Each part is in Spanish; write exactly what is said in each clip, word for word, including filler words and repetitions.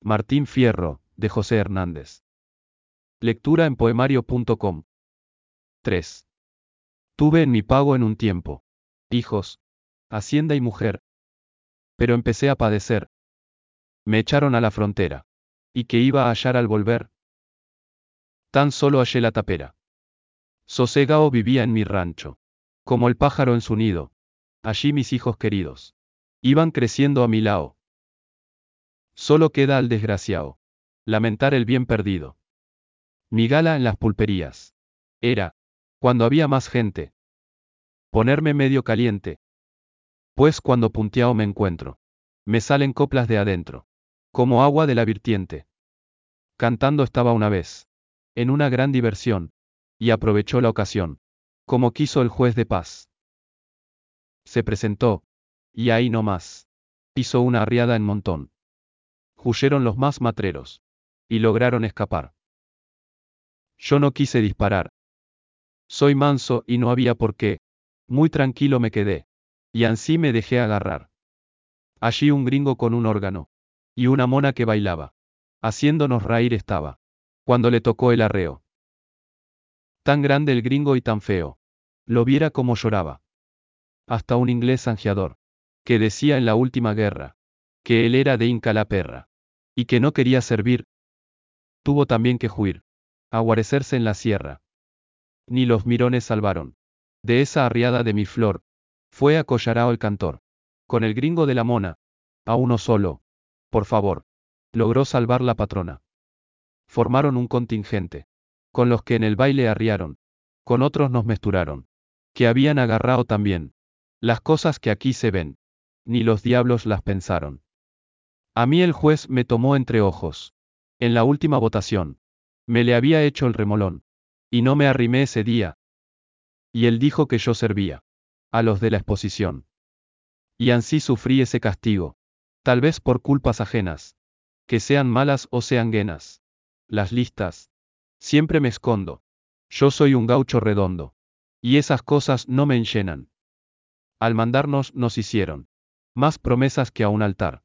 Martín Fierro, de José Hernández. Lectura en poemario punto com. tres. Tuve en mi pago en un tiempo hijos, hacienda y mujer. Pero empecé a padecer. Me echaron a la frontera. ¿Y qué iba a hallar al volver? Tan solo hallé la tapera. Sosegao vivía en mi rancho. Como el pájaro en su nido. Allí mis hijos queridos iban creciendo a mi lao. Solo queda al desgraciado lamentar el bien perdido. Mi gala en las pulperías era, cuando había más gente, ponerme medio caliente. Pues cuando punteao me encuentro, me salen coplas de adentro, como agua de la virtiente. Cantando estaba una vez, en una gran diversión, y aprovechó la ocasión, como quiso el juez de paz. Se presentó, y ahí no más, hizo una arriada en montón. Huyeron los más matreros, y lograron escapar. Yo no quise disparar. Soy manso y no había por qué, muy tranquilo me quedé, y ansí me dejé agarrar. Allí un gringo con un órgano, y una mona que bailaba, haciéndonos reír estaba, cuando le tocó el arreo. Tan grande el gringo y tan feo, lo viera como lloraba. Hasta un inglés angiador, que decía en la última guerra, que él era de Inca la perra, y que no quería servir, tuvo también que huir, a guarecerse en la sierra. Ni los mirones salvaron. De esa arriada de mi flor, fue a Collarao el cantor. Con el gringo de la mona, a uno solo, por favor, logró salvar la patrona. Formaron un contingente, con los que en el baile arriaron, con otros nos mesturaron, que habían agarrado también, las cosas que aquí se ven, ni los diablos las pensaron. A mí el juez me tomó entre ojos, en la última votación, me le había hecho el remolón, y no me arrimé ese día. Y él dijo que yo servía a los de la exposición. Y ansí sufrí ese castigo, tal vez por culpas ajenas, que sean malas o sean guenas. Las listas, siempre me escondo. Yo soy un gaucho redondo. Y esas cosas no me enllenan. Al mandarnos nos hicieron más promesas que a un altar.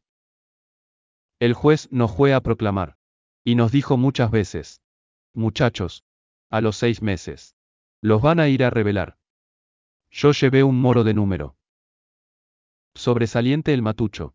El juez nos fue a proclamar. Y nos dijo muchas veces: muchachos, a los seis meses, los van a ir a revelar. Yo llevé un moro de número. Sobresaliente el matucho.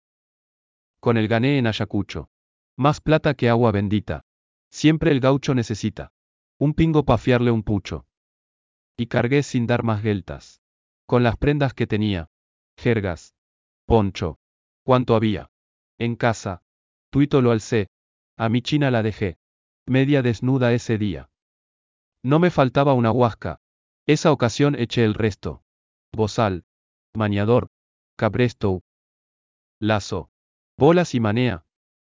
Con el gané en Ayacucho. Más plata que agua bendita. Siempre el gaucho necesita un pingo pa' fiarle un pucho. Y cargué sin dar más vueltas. Con las prendas que tenía. Jergas. Poncho. ¿Cuánto había? En casa. Tuito lo alcé. A mi china la dejé. Media desnuda ese día. No me faltaba una huasca. Esa ocasión eché el resto. Bozal. Maniador. Cabresto. Lazo. Bolas y manea.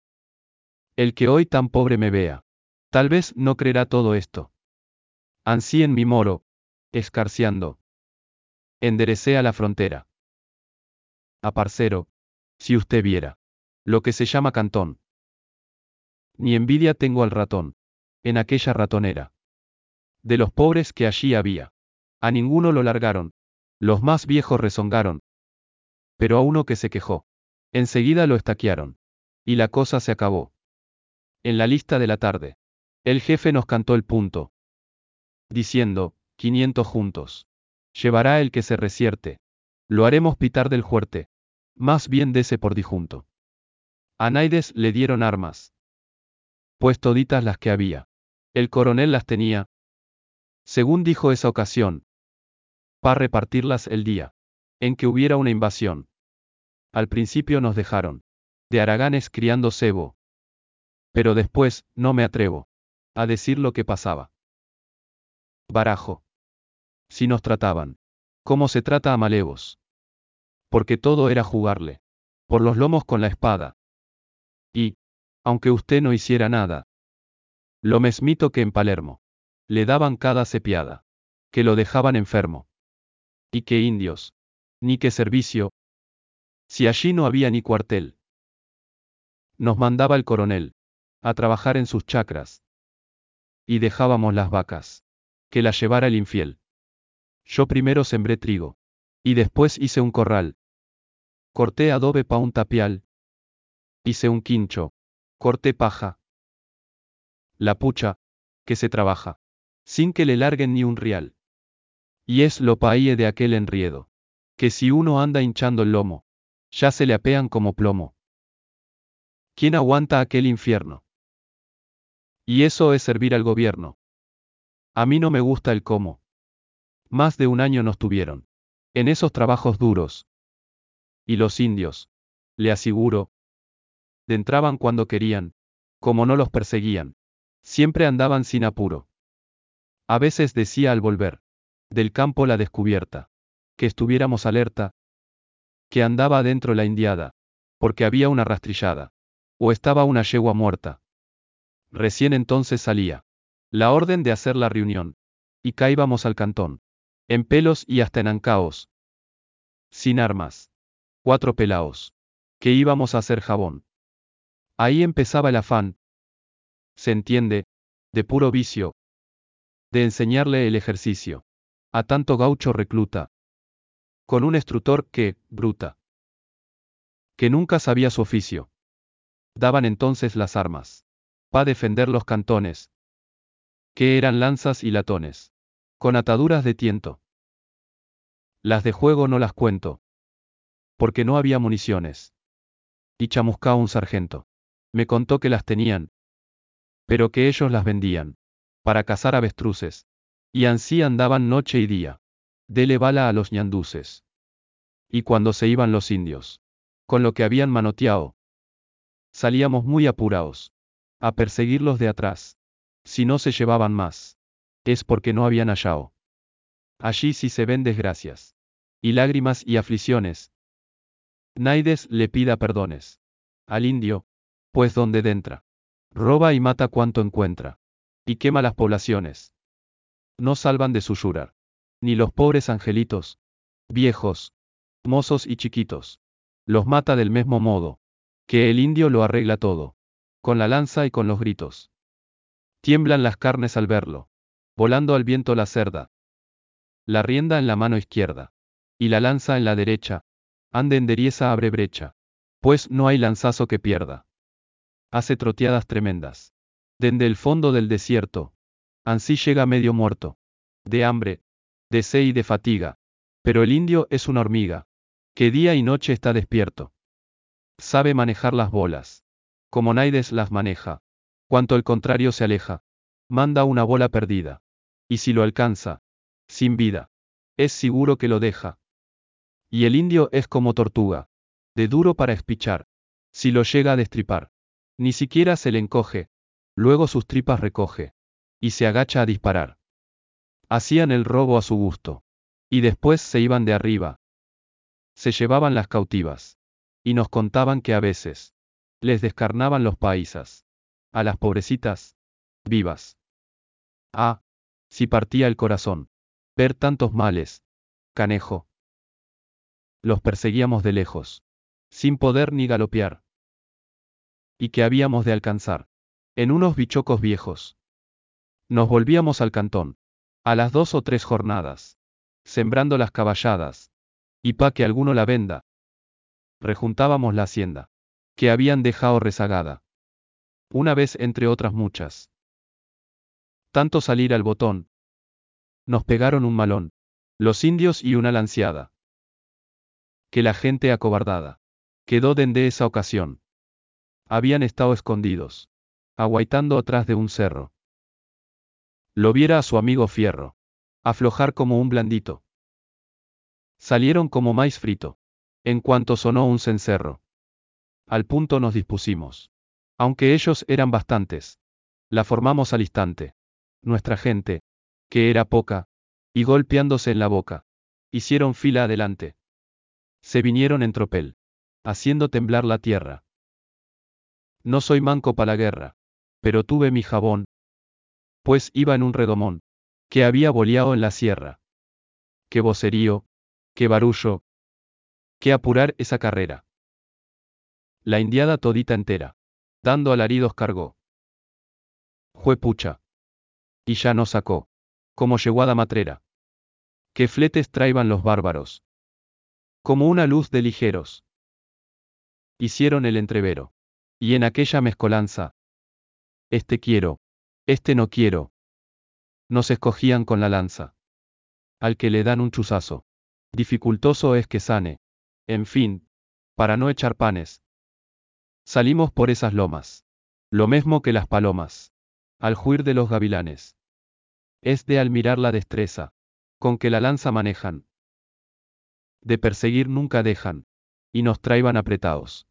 El que hoy tan pobre me vea, tal vez no creerá todo esto. Ansí en mi moro, escarciando, enderecé a la frontera. A parcero, si usted viera lo que se llama cantón. Ni envidia tengo al ratón, en aquella ratonera. De los pobres que allí había, a ninguno lo largaron, los más viejos rezongaron. Pero a uno que se quejó, enseguida lo estaquearon. Y la cosa se acabó. En la lista de la tarde, el jefe nos cantó el punto, diciendo: quinientos juntos. Llevará el que se resierte. Lo haremos pitar del juerte. Más bien dese por dijunto. A Naides le dieron armas. Pues toditas las que había. El coronel las tenía. Según dijo esa ocasión. Pa' repartirlas el día en que hubiera una invasión. Al principio nos dejaron de haraganes criando cebo. Pero después, no me atrevo a decir lo que pasaba. Barajo. Si nos trataban como se trata a malevos. Porque todo era jugarle por los lomos con la espada. Y, aunque usted no hiciera nada, lo mesmito que en Palermo, le daban cada cepiada, que lo dejaban enfermo. Y qué indios, ni qué servicio, si allí no había ni cuartel. Nos mandaba el coronel a trabajar en sus chacras. Y dejábamos las vacas, que las llevara el infiel. Yo primero sembré trigo, y después hice un corral. Corté adobe pa' un tapial. Hice un quincho, corté paja. La pucha, que se trabaja, sin que le larguen ni un rial. Y es lo paie de aquel enriedo, que si uno anda hinchando el lomo, ya se le apean como plomo. ¿Quién aguanta aquel infierno? Y eso es servir al gobierno. A mí no me gusta el cómo. Más de un año nos tuvieron. En esos trabajos duros. Y los indios, le aseguro, entraban cuando querían, como no los perseguían. Siempre andaban sin apuro. A veces decía al volver del campo la descubierta, que estuviéramos alerta, que andaba adentro la indiada, porque había una rastrillada, o estaba una yegua muerta. Recién entonces salía la orden de hacer la reunión, y caíbamos al cantón, en pelos y hasta en ancaos, sin armas, cuatro pelaos, que íbamos a hacer jabón. Ahí empezaba el afán, se entiende, de puro vicio, de enseñarle el ejercicio a tanto gaucho recluta, con un instructor que, bruta, que nunca sabía su oficio. Daban entonces las armas, pa' defender los cantones, que eran lanzas y latones, con ataduras de tiento. Las de juego no las cuento, porque no había municiones. Y chamuscao un sargento. Me contó que las tenían, pero que ellos las vendían, para cazar avestruces. Y ansí andaban noche y día. Dele bala a los ñanduces. Y cuando se iban los indios, con lo que habían manoteado, salíamos muy apurados a perseguirlos de atrás. Si no se llevaban más, es porque no habían hallado. Allí sí se ven desgracias, y lágrimas y aflicciones. Naides le pida perdones al indio, pues donde dentra, roba y mata cuanto encuentra, y quema las poblaciones. No salvan de su yurar, ni los pobres angelitos, viejos, mozos y chiquitos. Los mata del mismo modo, que el indio lo arregla todo, con la lanza y con los gritos. Tiemblan las carnes al verlo, volando al viento la cerda, la rienda en la mano izquierda, y la lanza en la derecha, ande enderieza abre brecha, pues no hay lanzazo que pierda. Hace troteadas tremendas. Dende el fondo del desierto, ansí llega medio muerto, de hambre, de sed y de fatiga, pero el indio es una hormiga, que día y noche está despierto. Sabe manejar las bolas, como Naides las maneja, cuanto el contrario se aleja, manda una bola perdida, y si lo alcanza, sin vida, es seguro que lo deja. Y el indio es como tortuga, de duro para espichar, si lo llega a destripar, ni siquiera se le encoge, luego sus tripas recoge, y se agacha a disparar. Hacían el robo a su gusto, y después se iban de arriba. Se llevaban las cautivas, y nos contaban que a veces, les descarnaban los paisas, a las pobrecitas, vivas. Ah, si partía el corazón, ver tantos males, canejo. Los perseguíamos de lejos, sin poder ni galopear. Y que habíamos de alcanzar, en unos bichocos viejos. Nos volvíamos al cantón, a las dos o tres jornadas, sembrando las caballadas, y pa' que alguno la venda. Rejuntábamos la hacienda, que habían dejado rezagada. Una vez entre otras muchas. Tanto salir al botón. Nos pegaron un malón, los indios y una lanciada. Que la gente acobardada quedó dende esa ocasión. Habían estado escondidos, aguaitando atrás de un cerro. Lo viera a su amigo Fierro, aflojar como un blandito. Salieron como maíz frito, en cuanto sonó un cencerro. Al punto nos dispusimos. Aunque ellos eran bastantes, la formamos al instante. Nuestra gente, que era poca, y golpeándose en la boca, hicieron fila adelante. Se vinieron en tropel, haciendo temblar la tierra. No soy manco pa' la guerra, pero tuve mi jabón, pues iba en un redomón, que había boleado en la sierra. Qué vocerío, qué barullo, qué apurar esa carrera. La indiada todita entera, dando alaridos cargó. Jue pucha. Y ya no sacó, como yeguada matrera. Qué fletes traiban los bárbaros. Como una luz de ligeros. Hicieron el entrevero. Y en aquella mezcolanza, este quiero, este no quiero, nos escogían con la lanza. Al que le dan un chuzazo. Dificultoso es que sane. En fin, para no echar panes. Salimos por esas lomas. Lo mismo que las palomas. Al huir de los gavilanes. Es de admirar la destreza, con que la lanza manejan. De perseguir nunca dejan. Y nos traiban apretados.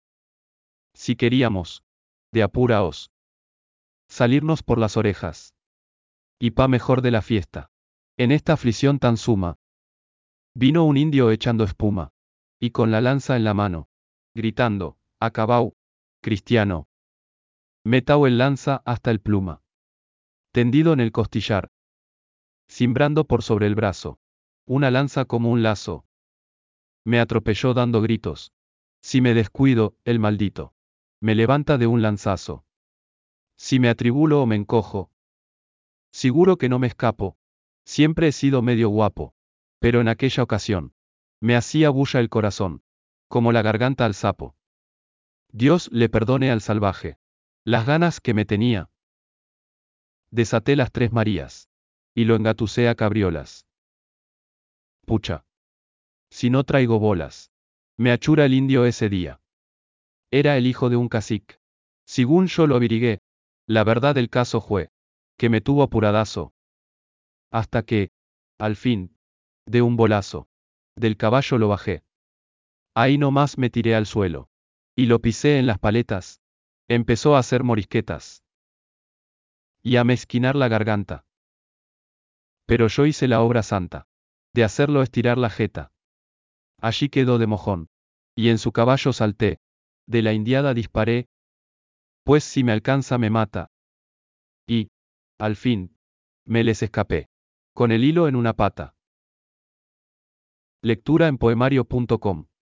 Si queríamos, de apuraos, salirnos por las orejas. Y pa mejor de la fiesta. En esta aflicción tan suma. Vino un indio echando espuma. Y con la lanza en la mano. Gritando, acabau, cristiano. Metao el lanza hasta el pluma. Tendido en el costillar. Cimbrando por sobre el brazo. Una lanza como un lazo. Me atropelló dando gritos. Si me descuido, el maldito. Me levanta de un lanzazo. Si me atribulo o me encojo. Seguro que no me escapo. Siempre he sido medio guapo. Pero en aquella ocasión. Me hacía bulla el corazón. Como la garganta al sapo. Dios le perdone al salvaje. Las ganas que me tenía. Desaté las tres Marías. Y lo engatusé a cabriolas. Pucha. Si no traigo bolas. Me achura el indio ese día. Era el hijo de un cacique. Según yo lo averigué, la verdad del caso fue, que me tuvo apuradazo. Hasta que, al fin, de un bolazo, del caballo lo bajé. Ahí nomás me tiré al suelo. Y lo pisé en las paletas. Empezó a hacer morisquetas. Y a mezquinar la garganta. Pero yo hice la obra santa. De hacerlo estirar la jeta. Allí quedó de mojón. Y en su caballo salté. De la indiada disparé. Pues si me alcanza me mata. Y, al fin, me les escapé. Con el hilo en una pata. Lectura en poemario punto com